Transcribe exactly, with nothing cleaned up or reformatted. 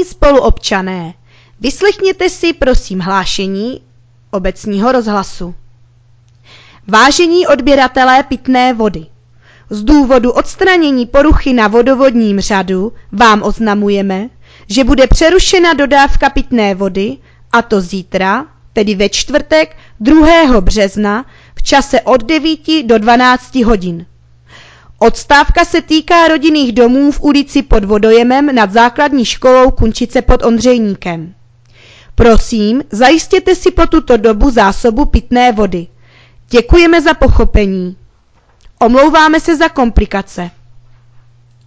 Vážení spoluobčané, vyslechněte si prosím hlášení obecního rozhlasu. Vážení odběratelé pitné vody, z důvodu odstranění poruchy na vodovodním řadu vám oznamujeme, že bude přerušena dodávka pitné vody, a to zítra, tedy ve čtvrtek druhého března v čase od devíti do dvanácti hodin. Odstávka se týká rodinných domů v ulici Pod Vodojemem nad základní školou Kunčice pod Ondřejníkem. Prosím, zajistěte si po tuto dobu zásobu pitné vody. Děkujeme za pochopení. Omlouváme se za komplikace.